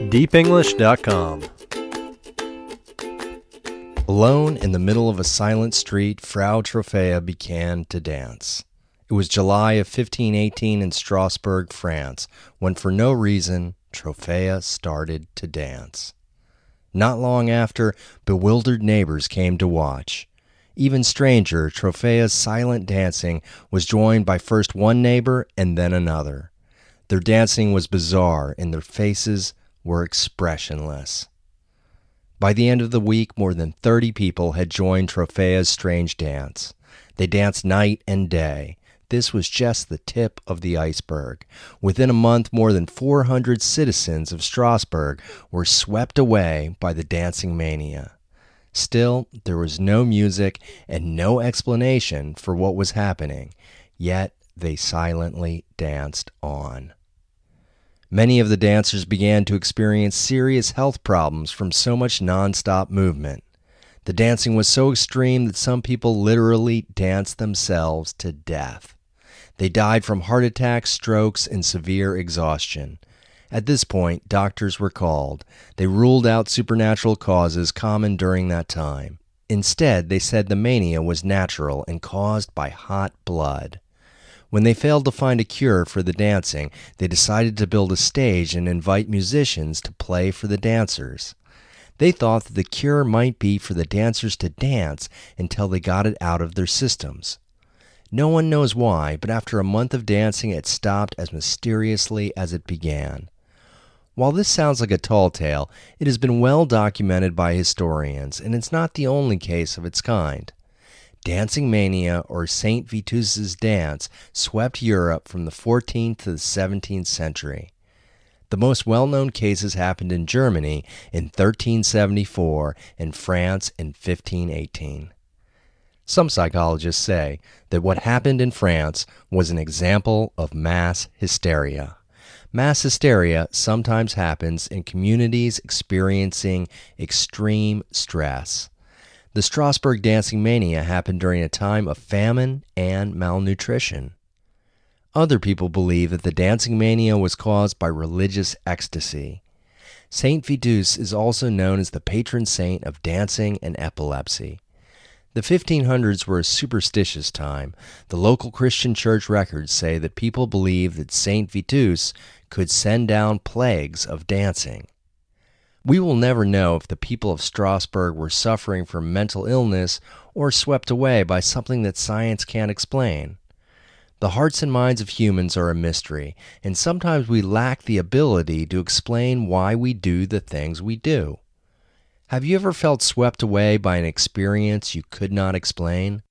deepenglish.com. Alone in the middle of a silent street, Frau Trophea began to dance. It was July of 1518 in Strasbourg, France, when for no reason, Trophea started to dance. Not long after, bewildered neighbors came to watch. Even stranger, Trophea's silent dancing was joined by first one neighbor and then another. Their dancing was bizarre, and their faces were expressionless. By the end of the week, more than 30 people had joined Trophea's strange dance. They danced night and day. This was just the tip of the iceberg. Within a month, more than 400 citizens of Strasbourg were swept away by the dancing mania. Still, there was no music and no explanation for what was happening, yet they silently danced on. Many of the dancers began to experience serious health problems from so much nonstop movement. The dancing was so extreme that some people literally danced themselves to death. They died from heart attacks, strokes, and severe exhaustion. At this point, doctors were called. They ruled out supernatural causes common during that time. Instead, they said the mania was natural and caused by hot blood. When they failed to find a cure for the dancing, they decided to build a stage and invite musicians to play for the dancers. They thought that the cure might be for the dancers to dance until they got it out of their systems. No one knows why, but after a month of dancing, it stopped as mysteriously as it began. While this sounds like a tall tale, it has been well documented by historians, and it's not the only case of its kind. Dancing mania, or St. Vitus's dance, swept Europe from the 14th to the 17th century. The most well-known cases happened in Germany in 1374 and France in 1518. Some psychologists say that what happened in France was an example of mass hysteria. Mass hysteria sometimes happens in communities experiencing extreme stress. The Strasbourg dancing mania happened during a time of famine and malnutrition. Other people believe that the dancing mania was caused by religious ecstasy. Saint Vitus is also known as the patron saint of dancing and epilepsy. The 1500s were a superstitious time. The local Christian church records say that people believed that Saint Vitus could send down plagues of dancing. We will never know if the people of Strasbourg were suffering from mental illness or swept away by something that science can't explain. The hearts and minds of humans are a mystery, and sometimes we lack the ability to explain why we do the things we do. Have you ever felt swept away by an experience you could not explain?